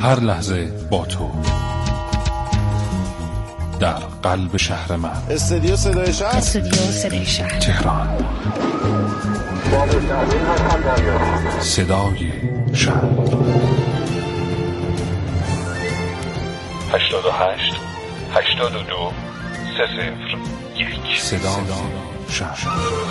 هر لحظه با تو در قلب شهر من. استودیو صدای شهر، تهران. صدای شهر 88 82 301. صدای شهر.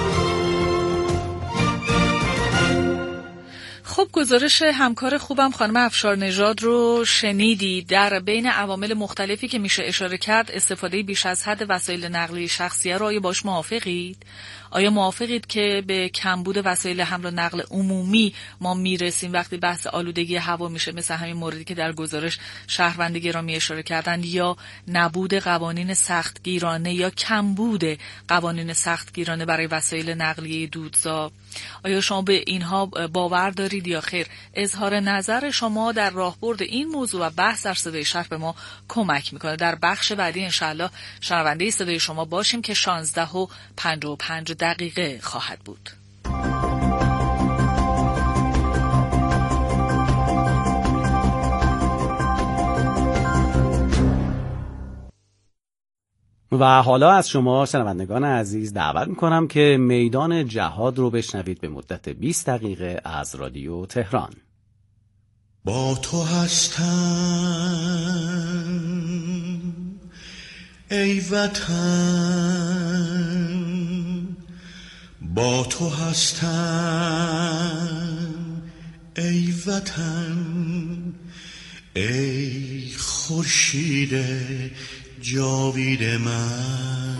خب گزارش همکار خوبم خانم افشار نژاد رو شنیدی. در بین عوامل مختلفی که میشه اشاره کرد استفاده بیش از حد وسایل نقلیه شخصیه رو آیا باش موافقید؟ آیا موافقید که به کمبود وسایل حمل و نقل عمومی ما میرسیم وقتی بحث آلودگی هوا میشه، مثل همین موردی که در گزارش شهروند گرامی اشاره کردن، یا نبود قوانین سختگیرانه یا کمبود قوانین سختگیرانه برای وسایل نقلیه دودزا؟ آیا شما به اینها باور دارید یا خیر؟ اظهار نظر شما در راهبرد این موضوع و بحث در صدای شهر به ما کمک میکنه. در بخش بعدی انشاءالله شنونده صدای شما باشیم که 16:55 خواهد بود. و حالا از شما شنوندگان عزیز دعوت میکنم که میدان جهاد رو بشنوید به مدت 20 دقیقه از رادیو تهران. با تو هستم ای وطن، با تو هستم ای وطن، ای خورشید جاوید من.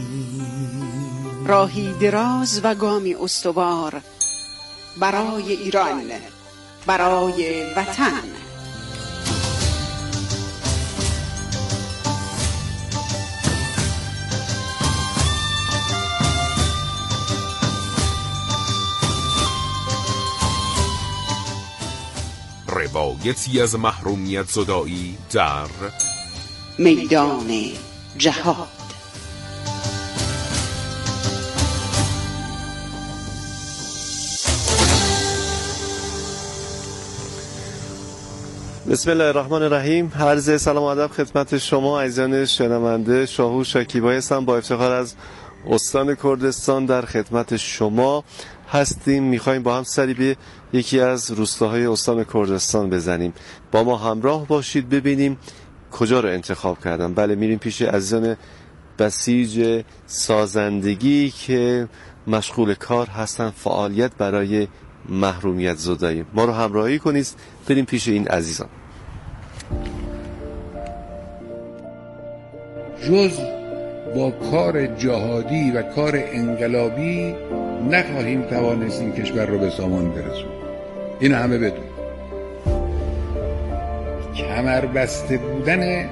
راهی دراز و گامی استوار برای ایران، برای وطن. روایتی از محرومیت زدایی در میدان جهاد. بسم الله الرحمن الرحیم. عرض سلام و ادب خدمت شما عزیزان شنونده. شاهور شکیبایی هستم، با افتخار از استان کردستان در خدمت شما هستیم. میخوایم با هم سری به یکی از روستاهای استان کردستان بزنیم. با ما همراه باشید ببینیم کجا رو انتخاب کردم. بله، میریم پیش عزیزان بسیج سازندگی که مشغول کار هستن، فعالیت برای محرومیت زدایی. ما رو همراهی کنید بریم پیش این عزیزان. جز با کار جهادی و کار انقلابی نخواهیم توانست این کشور رو به سامان برسون. این همه بدون. کمر بسته بودن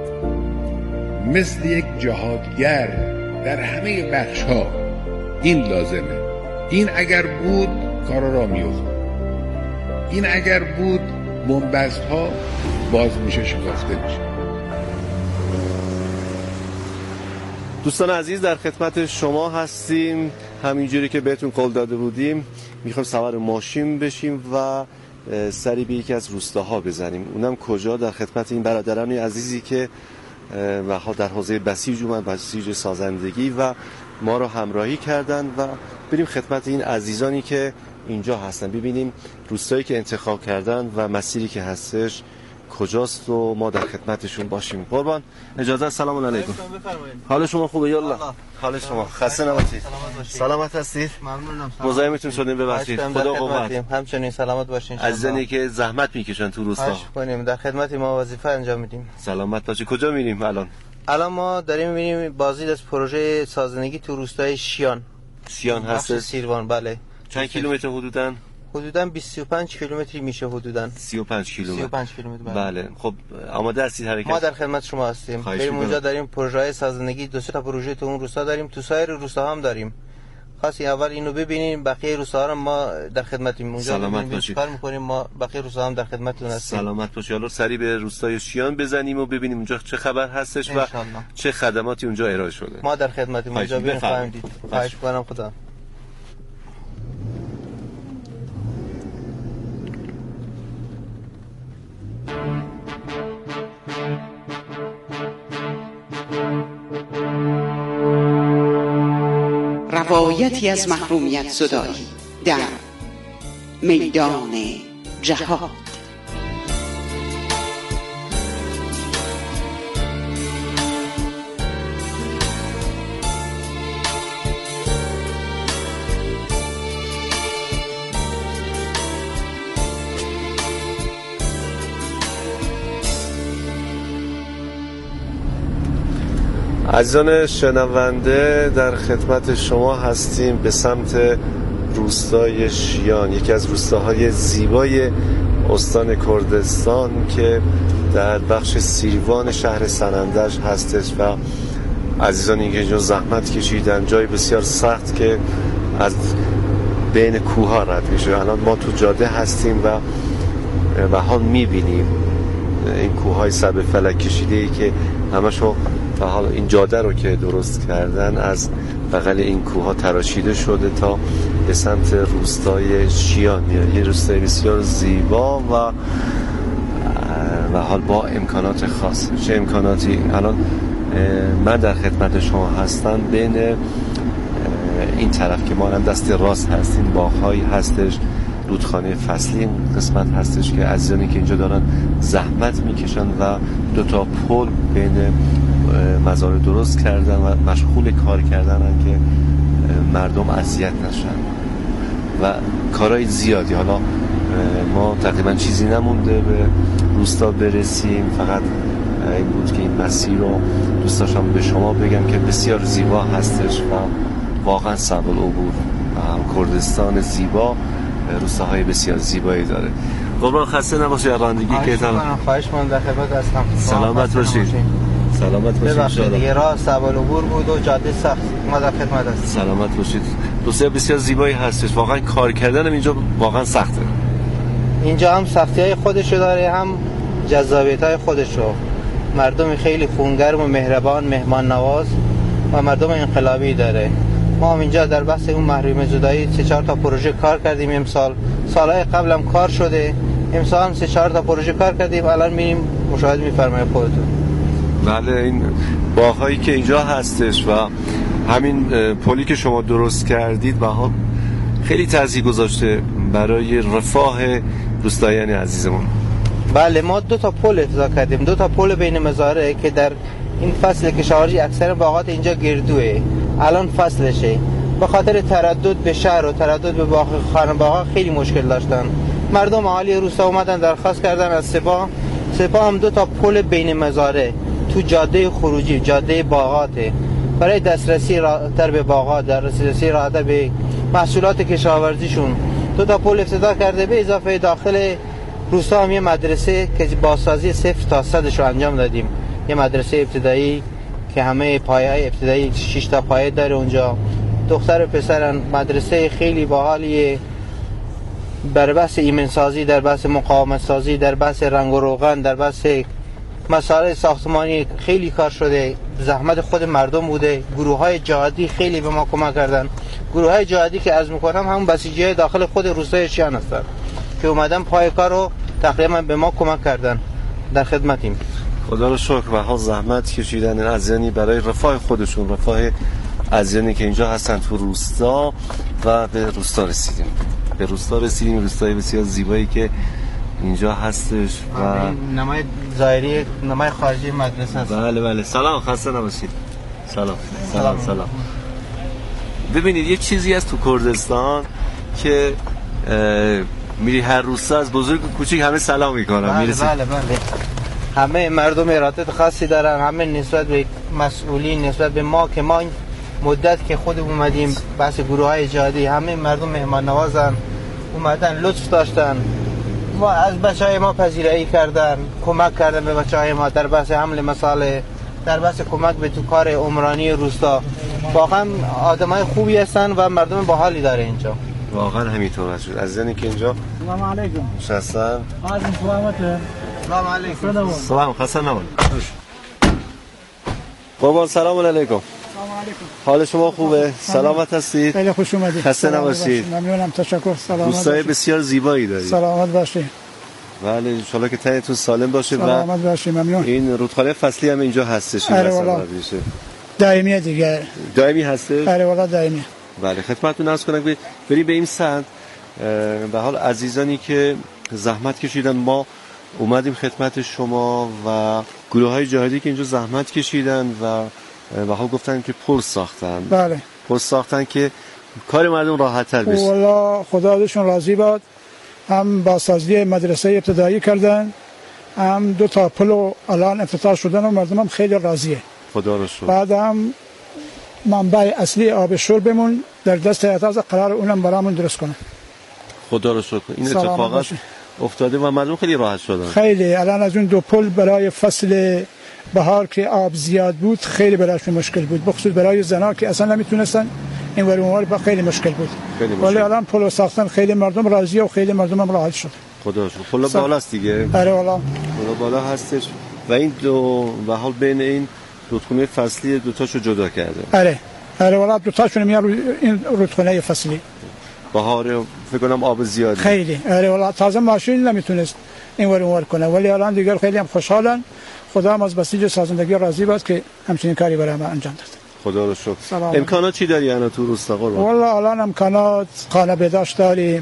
مثل یک جهادگر در همه بخش‌ها این لازمه. این اگر بود کارا را می‌افتاد. این اگر بود بنبست‌ها باز میشه، شکافته میشه. دوستان عزیز، در خدمت شما هستیم. همینجوری که بهتون قول داده بودیم میخوایم سوار ماشین بشیم و سری به یکی از روستاها بزنیم. اونم کجا؟ در خدمت این برادران عزیزی که در حوزه بسیج اومد، بسیج سازندگی، و ما رو همراهی کردن و بریم خدمت این عزیزانی که اینجا هستن، ببینیم روستایی که انتخاب کردن و مسیری که هستش کجاست و ما در خدمتشون باشیم. قربان اجازه. سلام علیکم. حال شما خوبه؟ یالا. حال شما خسته نباشید. سلامت هستید؟ ممنونم. مزاحمتون شدیم، ببخشید. خدا قوت. همچنین سلامت باشین. عزیزانی که زحمت میکشن تو روستا. کنیم در خدمت ما وظیفه انجام میدیم. سلامت باشید. کجا میریم الان؟ ما داریم میریم بازدید از پروژه سازندگی تو روستای شیان هست، سیروان. بله. چند کیلومتر حدوداً؟ حدوداً 25 کیلومتری میشه. حدوداً 35 کیلومتر. بله. خب آماده هستید حرکت؟ ما در خدمت شما هستیم. بریم اونجا. داریم پروژه سازندگی، 2 تا پروژه تو اون روستا داریم، تو سایر روستاها هم داریم. خاصی اول اینو ببینیم، بقیه روستاها رو ما در خدمتیم. اونجا سلامت باشید. کار می‌کنیم، ما بقیه روستاها هم در خدمتتون هستیم. سلامت باشید. حالا سری به روستای شیان بزنیم و ببینیم اونجا چه خبر هستش و چه خدماتی اونجا ارائه شده. ما در خدمتیم. اونجا بفرمایید. خواهش می‌کنم. خدا. روایتی از محرومیت زدایی در میدان جهاد. عزیزان شنونده، در خدمت شما هستیم به سمت روستای شیان، یکی از روستاهای زیبای استان کردستان که در بخش سیروان شهر سنندج هستش و عزیزانی که اینجا زحمت کشیدن، جای بسیار سخت که از بین کوها رد میشه. الان ما تو جاده هستیم و حال میبینیم این کوههای سبع فلک کشیده‌ای که همشو و حالا این جاده رو که درست کردن از بغل این کوها تراشیده شده تا به سمت روستای شیان میاد. یه روستای بسیار زیبا و حال با امکانات خاص. چه امکاناتی؟ الان من در خدمت شما هستم. بین این طرف که ما هم دست راست هستیم باغ‌هایی هستش، رودخانه فصلی این قسمت هستش که عزیزانی که اینجا دارن زحمت میکشن و 2 تا پل بین مزارع درست کردن و مشغول کار کردن که مردم اذیت نشن و کارهای زیادی. حالا ما تقریبا چیزی نمونده به روستا برسیم، فقط این بود که این مسیر رو دوست داشتم به شما بگم که بسیار زیبا هستش و واقعا صعب العبور. کردستان زیبا روستاهای بسیار زیبایی داره. قربان خسته نباشید. رانندگی که خواهش من در خدمت هستم. سلامت باشید. سلامت باشید. دیگه راه صعب العبور بود و جاده سخت. ما در خدمت هستیم. سلامت باشید. روستای بسیار زیبایی هستش. واقعا کار کردن اینجا واقعا سخته. اینجا هم سختی‌های خودشو داره، هم جذابیت‌های خودشو. مردم خیلی خونگرم و مهربان، مهمان نواز و مردم انقلابی داره. ما هم اینجا در بحث اون محرومیت زدایی 3-4 تا پروژه کار کردیم. امسال، سالهای قبل هم کار شده. امسال هم 3-4 تا پروژه کار کردیم. الان میریم مشاهده می‌فرمایید خودتون. بله، این باغ‌هایی که اینجا هستش و همین پلی که شما درست کردید و خیلی تاثیر گذاشته برای رفاه روستاییان عزیزمون. بله، ما 2 تا پل افتضاح کردیم. 2 تا پل بین مزارع که در این فصل کشاورزی اکثر باغات اینجا گردوه. الان فصلشه. به خاطر تردد به شهر و تردد به خانه‌باغا خیلی مشکل داشتن. مردم اهالی روستا اومدن درخواست کردن از سپاه هم 2 تا پل بین مزارع تو جاده خروجی، جاده باغاته، برای دسترسی راحت‌تر به باغات، دسترسی راحت‌تر به محصولات کشاورزیشون 2 تا پل افتتاح کرده. به اضافه داخل روستا هم یه مدرسه که بازسازی 0 تا 100 رو انجام دادیم. یه مدرسه ابتدایی که همه پایه‌های ابتدایی 6 تا پایه داره اونجا. دختر و پسرن. مدرسه خیلی باحالیه. در بحث ایمن سازی، در بحث مقاومت سازی، در بحث رنگ و روغن، در بحث مسائل ساختمانی خیلی کار شده. زحمت خود مردم بوده. گروه‌های جهادی خیلی به ما کمک کردن. گروه‌های جهادی که عرض می‌کنم همون بسیجی‌های داخل خود روستای شیان هستن که اومدن پای کار رو تقریبا به ما کمک کردن. در خدمتیم. خدا رو شکر. و ها زحمت کشیدن عزیزانی برای رفاه خودشون، رفاه عزیزانی که اینجا هستن تو روستا و به روستا رسیدیم. روستای بسیار زیبایی که اینجا هستش و نمای ظاهری، نمای خارجی مدرسه است. بله. سلام، خسته نباشید. سلام. ببینید یه چیزی هست تو کردستان که میری هر روستا از بزرگ و کوچیک همه سلام میکنن. بله. همه مردم ارادت خاصی دارن، همه نسبت به مسئولین، نسبت به ما که ما مدت که خود اومدیم بحث گروه‌های جهادی، همه مردم مهمان نوازن، اومدن لطف داشتن و از بچهای ما پذیرایی کردن، کمک کردن به بچهای ما در بحث حمل مساله، در بحث کمک به تو کار عمرانی روستا. واقعا آدمای خوبی هستن و مردم باحالی داره اینجا. واقعا همینطور هست. عزیزانی که اینجا سلام علیکم. شستن. سلام علیکم. سلام، خسته نباشید. قربان سلام علیکم. حال شما خوبه؟ سلامت هستید؟ خیلی خوش اومدید. خسته نباشید. ممنونم، تشکر. سلامت. روستای بسیار زیبایی دارید. سلامت باشید. بله، ان شاءالله که تنتون سالم باشه. سلامت باشید. ممنون. این رودخانه فصلی هم اینجا هستش. آره والا. دائمیه دیگه. دائمی هستش؟ آره والا دائمی. بله خدمتتون عرض کنم که بریم به این سند. به حال عزیزانی که زحمت کشیدن، ما اومدیم خدمت شما و گروه‌های جهادی که اینجا زحمت کشیدن و به حال گفتن که پل ساختن. بله پل ساختن که کار مردم راحت‌تر بشه. والله خدا ازشون راضی باد. هم بازسازی مدرسه ابتدایی کردن، هم 2 تا پل الان افتتاح شدن و مردم هم خیلی راضیه. خدا رو شکر. بعد هم منبع اصلی آب شربمون در دست اعتراض قرار اونم برامون درست کنه. خدا رو شکر. این اتفاقات افتاده و مردم خیلی راحت شدن. خیلی الان از اون 2 پل برای فصل بهار که آب زیاد بود خیلی براشون مشکل بود، بخصوص برای زنا که اصلا نمیتونستن این ور اون ور، خیلی مشکل بود. ولی الان پل ساختن خیلی مردم راضیه و خیلی مردم هم راحت شد. خدا رو شکر. پل بالاست دیگه. آره والا. پل بالا هستش و این دو به حال بین این رودخونه فصلی 2 تاشو جدا کرده. آره والا 2 تاشون میاد این رودخونه فصلی. بهار فکر کنم آب زیادی. خیلی. آره والا تازه ماشین نمیتونست این ور اون ور کنه، ولی الان دیگه خیلی هم خوشحالن. خدا هم از بسیج سازندگی راضی بود که همچین کاری برای ما انجام داد. خدا رو شکر. امکانات چی داری انا تو روستا قربان؟ والله الان امکانات خانه بهداشت داریم،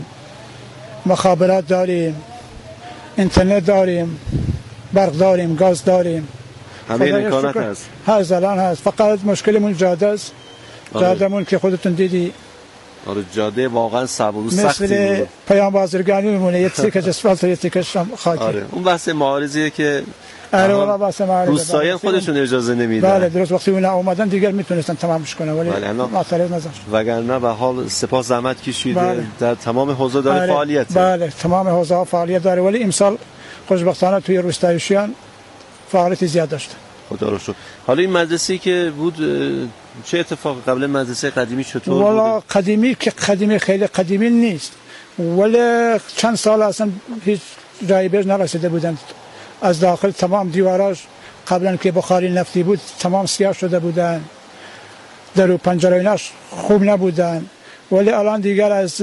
مخابرات داریم، اینترنت داریم، برق داریم، گاز داریم. همه امکانات هست. الان هست. فقط مشکلمون جاده است. جادهمون که خودتون دیدی. آره جاده واقعا صعب سختی مثل پیام بازرگانی میمونه، یه تیکش اسفالت و یه تیکش خاک. آره اون بحث معارضیه که آره والا بحث معارضه. روستاییان خودشون اجازه نمیدن. بله درست، وقتی اونا اومدن دیگر میتونستن تمامش کنن ولی معطل نذاشت. وگرنه به حال سپاه زحمت کشیده در تمام حوزه داره فعالیت. بله تمام حوزه ها فعالیت داره، ولی امسال خوشبختانه توی روستاییشیان فعالیت زیاد داشت. خدا رو شکر. حالا این مدرسه‌ای که بود چه اتفاق قبل مدرسه قدیمی چطور بود؟ والا قدیمی که قدیمی خیلی قدیمی نیست، ولی چند سال اصلا هیچ جایی بهش نرسیده بودن. از داخل تمام دیواراش قبلا که بخاری نفتی بود تمام سیاه شده بودن، در و پنجره‌اش خوب نبودن، ولی الان دیگر از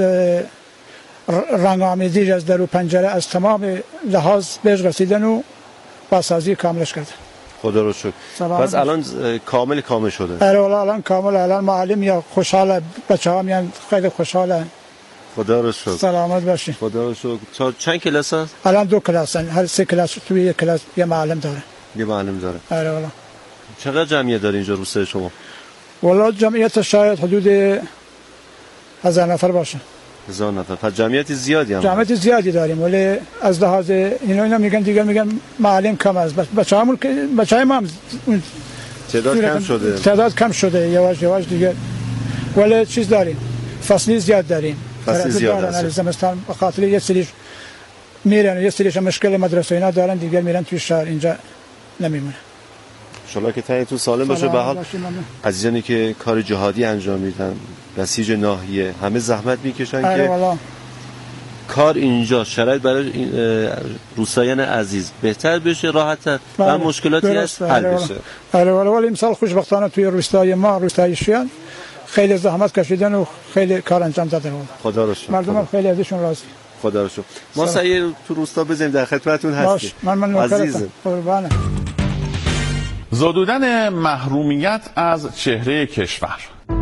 رنگ آمیزی از در و پنجره از تمام لحاظ بهش رسیدن و بازسازی کاملش کردن. خدا رو شکر. پس الان کامل شده. آره والا الان کامل. الان معلم یا خوشحاله، بچه‌ها میان خیلی خوشحالن. خدا رو شکر. سلامت باشین. خدا رو شکر. تا چند کلاس هست؟ الان 2 کلاس هستن، هر 3 کلاس توی یک کلاس یه معلم داره. آره والا. چقدر جمعیت داره اینجا روستای شما؟ والا جمعیت شاید حدود 1000 نفر باشه. 1000 نفر. پس جمعیت زیادی هم. جمعیت زیادی داریم، ولی از لحاظ اینا میگن دیگه میگن معلم کم است. بچه‌هامون که بچه‌های ما تعداد کم شده یواش دیگه، ولی چیز داریم، فصلی زیاد داریم. فصلی زیاد است. زمستان به خاطر یه سریش میرن، یه سریش مشکل مدرسه اینا دارن دیگه میرن توی شهر، اینجا نمیمونه. ان شاءالله که تنتون سالم باشه. به حال عزیزانی که کار جهادی انجام میدن، بسیج ناحیه همه زحمت میکشن که کار اینجا شرایط برای روستاییان عزیز بهتر بشه، راحت‌تر و مشکلاتی هست حل بشه. آره ولی امسال خوشبختانه توی روستای ما، روستاییشیان خیلی زحمت کشیدن و خیلی کار انجام دادن. خدا رو شکر. مردم خیلی ازشون راضی. خدا رو شکر. ما سعی تو روستا بزنیم، در خدمتتون هستیم. من عزیزم. قربانه. زدودن محرومیت از چهره کشور.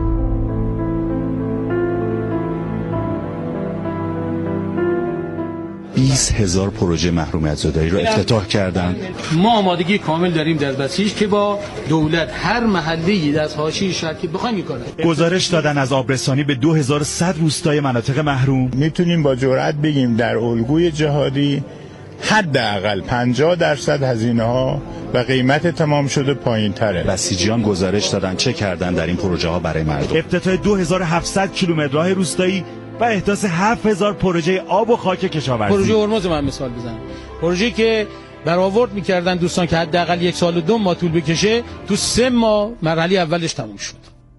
$20,000 پروژه محرومیت زدایی رو افتتاح کردن. ما آمادگی کامل داریم در بسیج که با دولت هر محله‌ای از حاشیه شهر که بخوایم می‌کنه. گزارش دادن از آبرسانی به 2100 روستای مناطق محروم. میتونیم با جرئت بگیم در الگوی جهادی حداقل 50% هزینه‌ها و قیمت تمام شده پایین‌تره. بسیجیان گزارش دادن چه کردن در این پروژه ها برای مردم. افتتاح 2700 کیلومتر راه روستایی و احداث 7000 پروژه آب و خاک کشاورزی. پروژه هرمز من مثال بزنم. پروژه‌ای که برآورد می‌کردن دوستان که حداقل 1 سال و 2 ماه طول بکشه، تو 3 ماه مرحله اولش تموم شد.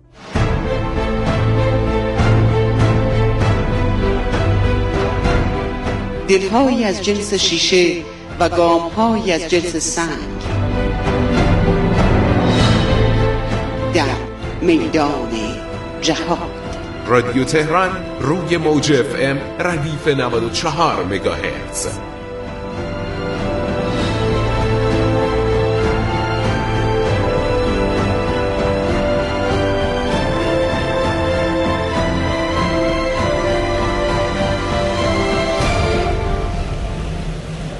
دل‌هایی از جنس شیشه و گام‌هایی از جنس سنگ در میدان جهاد. رادیو تهران روی موج FM ردیف 94 مگاهرتز.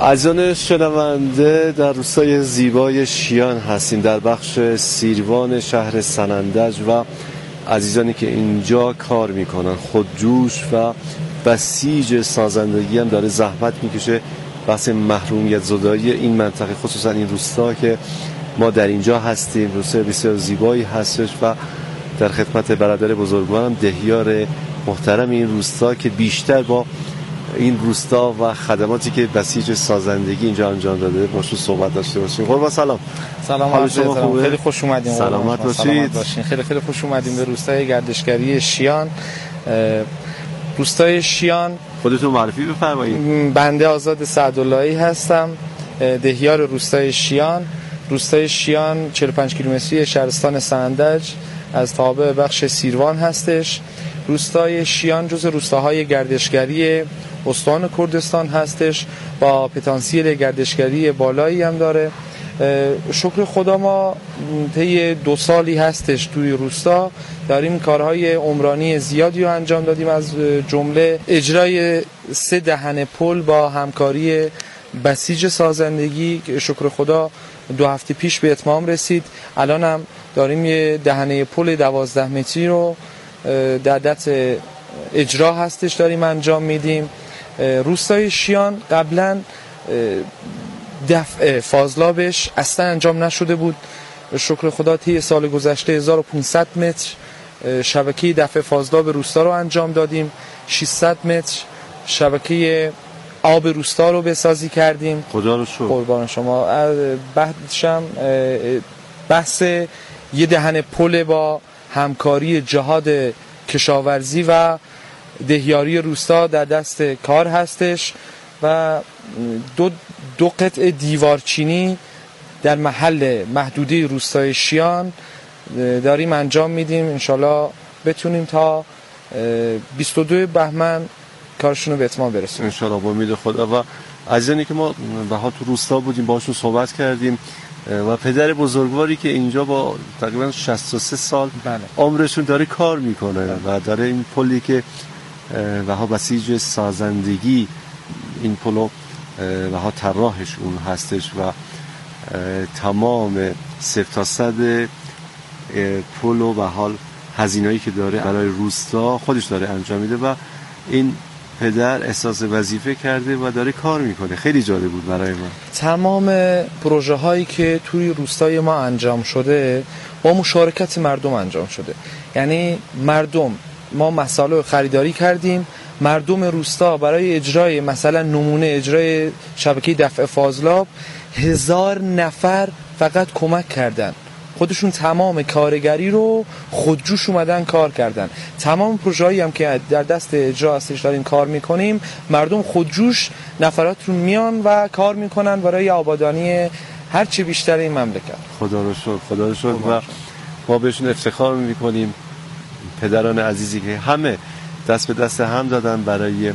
عزیزان شنونده، در روستای زیبای شیان هستیم، در بخش سیروان شهر سنندج و عزیزانی که اینجا کار میکنن، خودجوش و بسیج سازندگی هم داره زحمت میکشه. بحث محرومیت زدایی این منطقه، خصوصا این روستا که ما در اینجا هستیم، روستای بسیار زیبایی هستش و در خدمت برادر بزرگوارم دهیار محترم این روستا که بیشتر با این روستا و خدماتی که بسیج سازندگی اینجا انجام داده باشون صحبت داشته باشیم. قربان سلام. سلام، خیلی خوش اومدیم. سلامت باشید. خیلی خوش اومدیم به روستای گردشگری شیان. روستای شیان، خودتون معرفی بفرمایید. بنده آزاد سعداللهی هستم، دهیار روستای شیان. روستای شیان 45 کیلومتری شهرستان سنندج از تابع بخش سیروان هستش. روستای شیان جزو روستاهای گردشگری استان کردستان هستش، با پتانسیل گردشگری بالایی هم داره. شکر خدا ما طی 2 سالی هستش توی روستا داریم کارهای عمرانی زیادی رو انجام دادیم، از جمله اجرای 3 دهن پل با همکاری بسیج سازندگی که شکر خدا 2 هفته پیش به اتمام رسید. الان هم داریم یه دهنه پل 12 متری رو در دست اجرا هستش داریم انجام میدیم. روستای شیان قبلا دفع فاضلابش اصلا انجام نشده بود. شکر خدا طی سال گذشته 1500 متر شبکه دفع فاضلاب روستا رو انجام دادیم. 600 متر شبکه آب روستا رو بسازی کردیم. خدا رو شکر. قربان شما. بعدشم بحث یه دهن پل با همکاری جهاد کشاورزی و دهیاری روستا در دست کار هستش و دو قطع دیوارچینی در محل محدوده روستای شیان داریم انجام میدیم. انشالله بتونیم تا 22 بهمن کارشون رو به اتمام برسونیم انشالله با امید خدا. و عزیزانی که ما بها تو روستا بودیم باشون صحبت کردیم و پدر بزرگواری که اینجا با تقریبا 63 سال عمرشون داره کار میکنه و داره این پلی که بها بسیج سازندگی این پلو بها طراحش اون هستش و تمام 0 تا 100 پلو و حال هزینه‌ای که داره برای روستا خودش داره انجام میده و این پدر احساس وظیفه کرده و داره کار میکنه. خیلی جالب بود برای ما. تمام پروژه هایی که توی روستای ما انجام شده با مشارکت مردم انجام شده. یعنی مردم، ما مسائل خریداری کردیم، مردم روستا برای اجرای مثلا نمونه اجرای شبکه دفع فاضلاب 1000 نفر فقط کمک کردن. خودشون تمام کارگری رو خودجوش اومدن کار کردن. تمام پروژه‌ای هم که در دست اجرا هستش داریم کار میکنیم، مردم خودجوش نفراتون میان و کار میکنن برای آبادانی هر چی بیشتر این مملکت. خدا رو شکر، خدا رو شکر. و ما بهشون افتخار میکنیم، پدران عزیزی که همه دست به دست هم دادن برای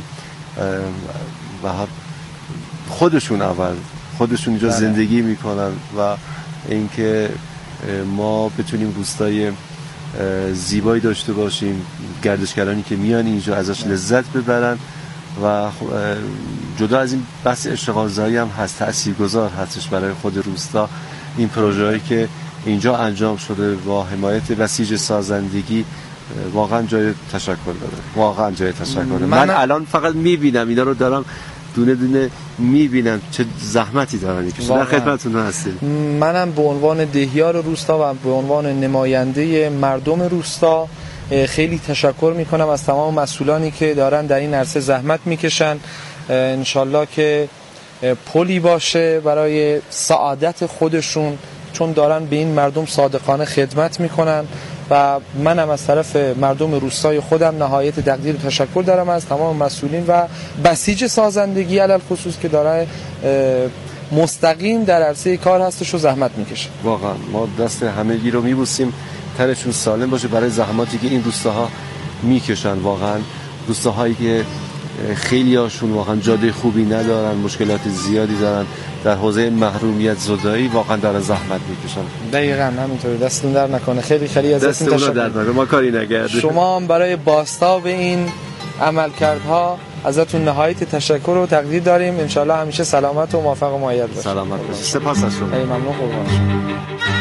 خودشون اول خودشون اینجا زندگی میکنن و اینکه ما بتونیم روستای زیبایی داشته باشیم، گردشگرانی که میان اینجا ازش لذت ببرن و جدا از این بحث اشتغالزایی هم هست، تاثیرگذار هستش برای خود روستا این پروژه‌ای که اینجا انجام شده با حمایت بسیج سازندگی. واقعا جای تشکر داره، واقعا جای تشکر داره. من الان فقط میبینم اینا رو، دارم دونه دونه میبینم چه زحمتی دارن میکشن. در خدمتتون هستیم. منم به عنوان دهیار روستا و به عنوان نماینده مردم روستا خیلی تشکر میکنم از تمام مسئولانی که دارن در این عرصه زحمت میکشن. انشالله که پلی باشه برای سعادت خودشون، چون دارن به این مردم صادقانه خدمت میکنن و منم از طرف مردم روستای خودم نهایت تقدیر و تشکر دارم از تمام مسئولین و بسیج سازندگی علل خصوص که داره مستقیم در عرصه کار هستش و زحمت میکشه. واقعا ما دست همگی رو میبوسیم، تنشون سالم باشه برای زحماتی که این روستاها میکشن. واقعا روستاهایی که خیلی هاشون واقعا جاده خوبی ندارن، مشکلات زیادی دارن در حوزه محرومیت زدایی، واقعا دارن زحمت میکشن. دقیقاً همینطوره. دستتون در نکنه. خیلی ازتون تشکر. ما کاری نکردیم. شما هم برای بازتاب این عملکردها ازتون نهایت تشکر و تقدیر داریم. انشالله همیشه سلامت و موفق و مؤید باشید. سلامت باشید. سپاس از شما. ممنون، قربان شما.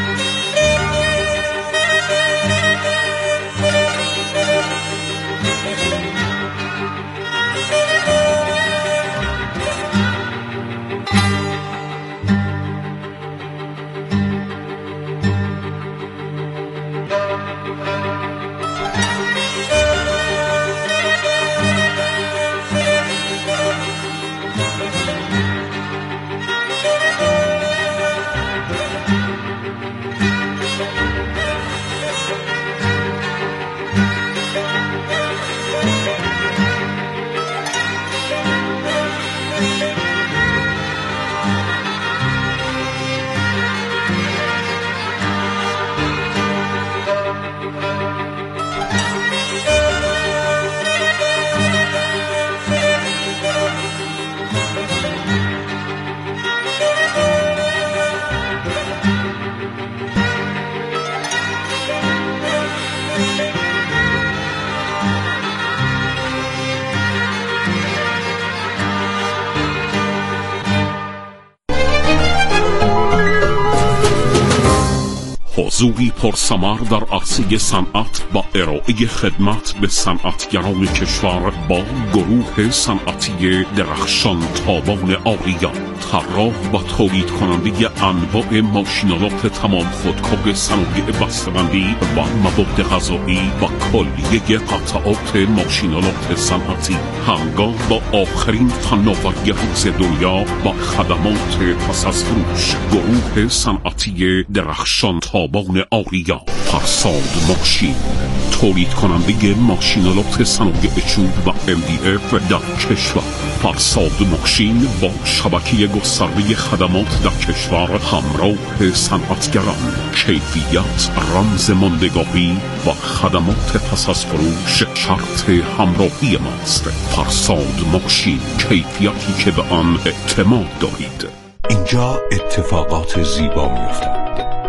حضوری پرثمر در عرصه صنعت با ارائه خدمت به صنعتگران کشور با گروه صنعتی درخشان تابان آریا، طراح و تولید کننده انواع ماشینالات تمام خودکار صنایع بسته‌بندی و مواد غذایی و کلیه قطعات ماشینالات صنعتی، همگام با آخرین فناوری روز دنیا با خدمات پس از فروش. گروه صنعتی درخشان تابان آریا، فرساد ماشین، تولید کننده ماشینالات صنایع چوب و MDF در کشور. فرساد ماشین با شبکه گسترده خدمات در کشور همراه صنعتگران، کیفیت رمز ماندگاری و خدمات پس از فروش شرط همراهی ماست. فرساد ماشین، کیفیتی که به آن اعتماد دارید. اینجا اتفاقات زیبا می‌افتند.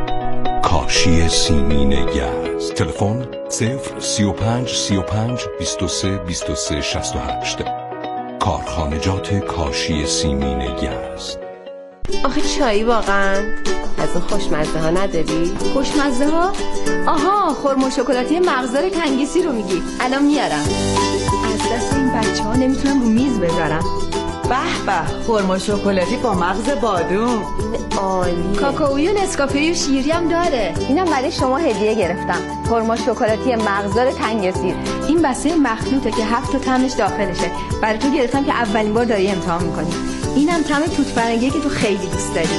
کاشی سیمین گز. تلفن 035 35 23 23 68. کارخانجات کاشی سیمین گز. آخه چایی واقعا از اون خوشمزه ها نداری؟ خوشمزه ها؟ آها، خرما و شکلاتی مغزدار تنگیسی رو میگی. الان میارم. از دست این بچه ها نمیتونم رو میز بذارم. به به، خرما شکلاتی با مغز بادوم، عالی. کاکائویی و نسکافه و شیری هم داره. اینم برای شما هدیه گرفتم. خرما شکلاتی مغزدار تنگسیر. این بسته مخلوطه که 7 تا طعمش داخلشه. برای تو گرفتم که اولین بار داری امتحان میکنی. اینم طعم توت فرنگیه که تو خیلی دوست داری.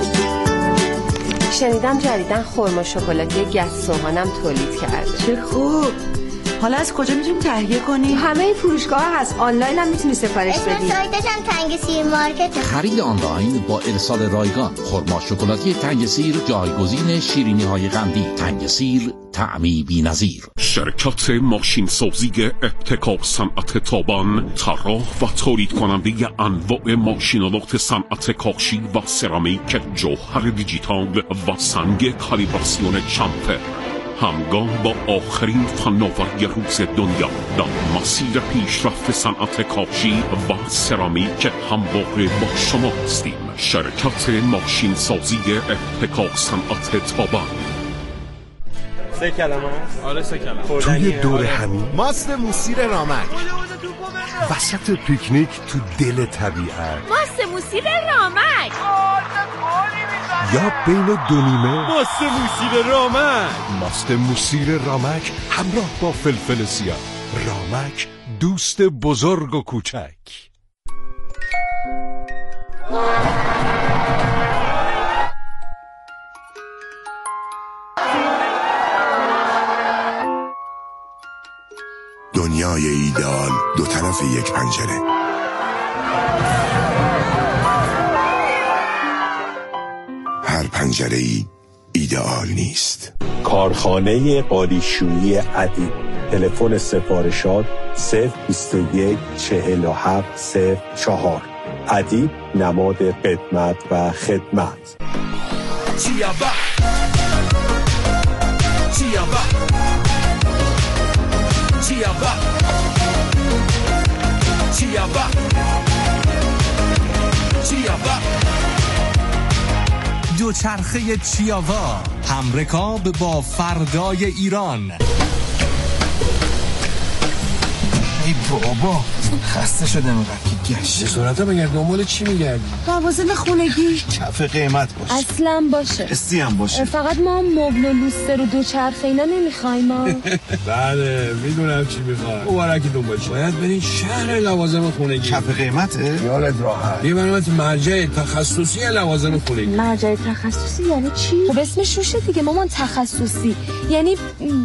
شنیدم جدیدن خرما شکلاتی گز سوهانم تولید کرده. چه خوب. حالا از کجا میتونیم تهیه کنیم؟ همه این فروشگاه هست، آنلاین هم میتونی سفارش بدی. اسم سایتش هم تنگسیر مارکت. خرید آنلاین با ارسال رایگان. خرما شکلاتی تنگسیر، جایگزین شیرینی های قندی. تنگسیر، طعمی بی‌نظیر. شرکت ماشین سازی ابتکار صنعت تابان، طراح و تولید کننده انواع ماشینالات صنعت کاشی و سرامیک، جوهر دیجیتال و سنگ کالیبراسیون چمپر، همگام با آخرین فناوری روز دنیا در مسیر پیشرفت صنعت کاشی و سرامیک همواره با شما هستیم. شرکت ماشین سازی ابتکار صنعت تابان. 3 کلمه. آره 3 کلمه. توی دور همین ماست موسیر رامک، وسط پیکنیک تو دل طبیعت. ماست موسیر رامک، یا بین دو نیمه. ماست موسیر رامک. ماست موسیر رامک همراه با فلفل سیاه. رامک، دوست بزرگ و کوچک. دنیای ایدئال دو طرف یک پنجره. هر پنجره‌ای ایدئال نیست. کارخانه قالیشویی ادیب. تلفن سفارشات 021 47 04. ادیب، نماد قدمت و خدمت. چیابا چیابا دوچرخه چیاوا، همرکاب با فردای ایران. ای بابا خسته شدم اینقدر که گشت. صورتا بگرد دنبال چی میگردی؟ لوازم خونگی کف قیمت باشه، اصلا باشه، استی هم باشه. فقط ما مبل و لوستر و دوچرخه اینا نمیخوایم ما. بله میدونم چی میخوای. مبارکی دنبال چی؟ باید برین شهر لوازم خونگی. کف قیمته؟ یالت راحت. یه برنامه مرجع تخصصی لوازم خونگی. مرجع تخصصی یعنی چی؟ خب اسمش روشه دیگه مامان، تخصصی یعنی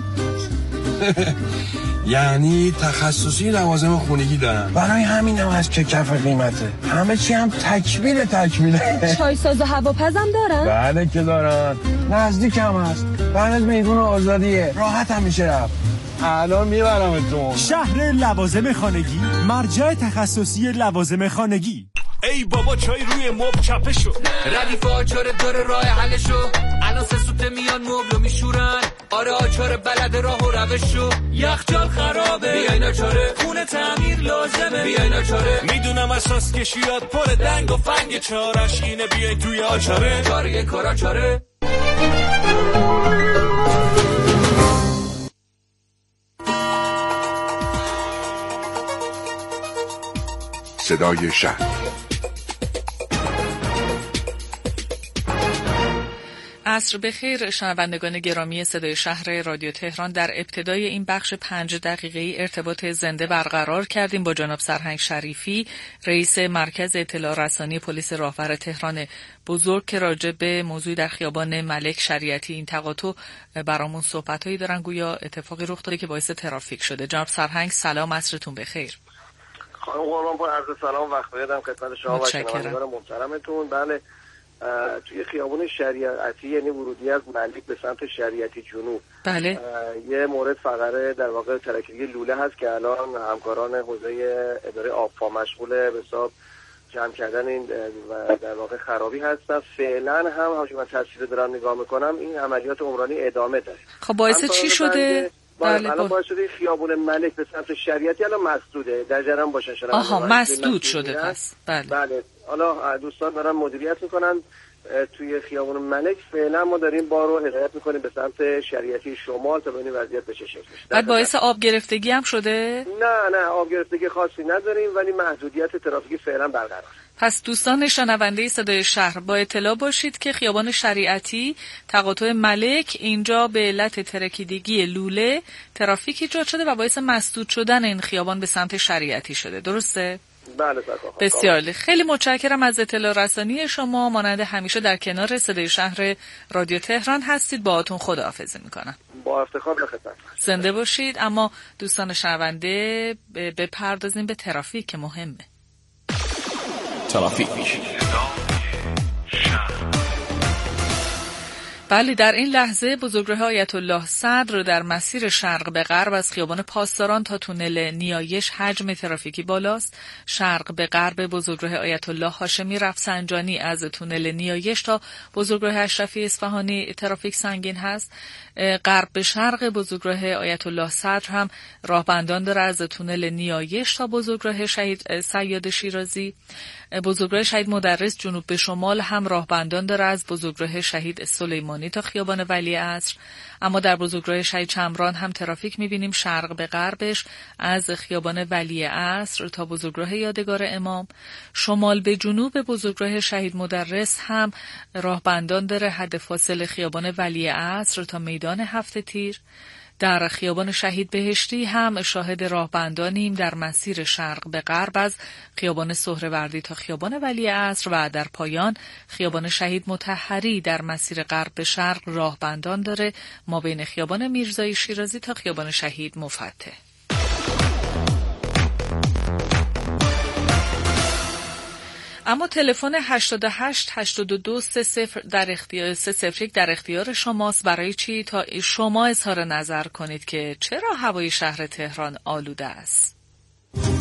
یعنی تخصصی لوازم خونگی دارن. برای همین هم هست که کف قیمته. همه چی هم تکمیله. چای ساز و هواپزم دارن؟ بله که دارن. نزدیک هم هست. بعد میدون آزادیه. راحت هم میشه رفت. الان میبرمتون. شهر لوازم خانگی، مرجع تخصصی لوازم خانگی. ای بابا چای روی مبل چپه شو، ردیف آچار داره راه حلشو، الان سه سوته میان مبلو میشورن، آره آچار بلد راه و روشو، یخچال خرابه بیای ناچاره، خونه تعمیر لازمه بیای ناچاره، میدونم اساس کشیات پر دنگ و فنگ، چارش اینه بیای توی آچاره، چاره یک کار آچاره. صدای شهر. عصر بخیر شنوندگان گرامی صدای شهر رادیو تهران. در ابتدای این بخش 5 دقیقه‌ای ارتباط زنده برقرار کردیم با جناب سرهنگ شریفی، رئیس مرکز اطلاع رسانی پلیس راهور تهران بزرگ، که راجع به موضوعی در خیابان ملک شریعتی این تقاطع برامون صحبتایی دارن. گویا اتفاقی رخ داده که باعث ترافیک شده. جناب سرهنگ سلام، عصرتون بخیر. خانم قربان با عرض سلام وقت بایدم خدمت شما و شنوندگان محترمتون. بله، توی خیابون شریعتی یعنی ورودی از ملک به سمت شریعتی جنوب، بله، یه مورد فقره در واقع ترکیدگی لوله هست که الان همکاران حوزه اداره آبپا مشغول به حساب جمع کردن این و در واقع خرابی هستن. فعلا هم همونجوری من تصویر دارم نگاه میکنم این عملیات عمرانی ادامه داره. خب باعث چی شده؟ بله الان باعث شده خیابون ملک به سمت شریعتی الان مسدوده، در جریان باشن. آها مسدود شده پس. بله حالا دوستان دارن مدیریت میکنن توی خیابون ملک. فعلا ما داریم بار رو هدایت میکنیم به سمت شریعتی شمال تا ببینیم وضعیت به چه شکل میشه. بعد باعث آب گرفتگی هم شده؟ نه آب گرفتگی خاصی نداریم ولی محدودیت ترافیکی فعلا برقرار. پس دوستان شنونده صدای شهر با اطلاع باشید که خیابان شریعتی تقاطع ملک اینجا به علت ترکیدگی لوله ترافیک ایجاد شده و باعث مسدود شدن این خیابان به سمت شریعتی شده. درسته؟ بله بسیار خیلی متشکرم از اطلاع رسانی شما. مانند همیشه در کنار صدای شهر رادیو تهران هستید. باهاتون خداحافظی میکنم. با افتخار به خدمت. زنده باشید. اما دوستان شنونده بپردازیم به ترافیک که مهمه. ترافیک. بله، در این لحظه بزرگراه آیت الله صدر در مسیر شرق به غرب از خیابان پاسداران تا تونل نیایش حجم ترافیکی بالاست. شرق به غرب بزرگراه آیت الله هاشمی رفسنجانی از تونل نیایش تا بزرگراه اشرفی اصفهانی ترافیک سنگین هست. غرب به شرق بزرگراه آیت الله صدر هم راهبندان داره از تونل نیایش تا بزرگراه شهید صیاد شیرازی. بزرگراه شهید مدرس جنوب به شمال هم راهبندان داره از بزرگراه شهید سلیمانی تا خیابان ولی عصر. اما در بزرگراه شهید چمران هم ترافیک می‌بینیم شرق به غربش از خیابان ولی عصر تا بزرگراه یادگار امام. شمال به جنوب بزرگراه شهید مدرس هم راهبندان داره حد فاصل خیابان ولی عصر تا میدان هفت تیر. در خیابان شهید بهشتی هم شاهد راهبندانیم در مسیر شرق به غرب از خیابان سهروردی تا خیابان ولی عصر و در پایان خیابان شهید مطهری در مسیر غرب به شرق راهبندان داره ما بین خیابان میرزایی شیرازی تا خیابان شهید مفتح. اما تلفن 88 82 30 در اختیار شماست. برای چی؟ تا شما اظهار نظر کنید که چرا هوای شهر تهران آلوده است.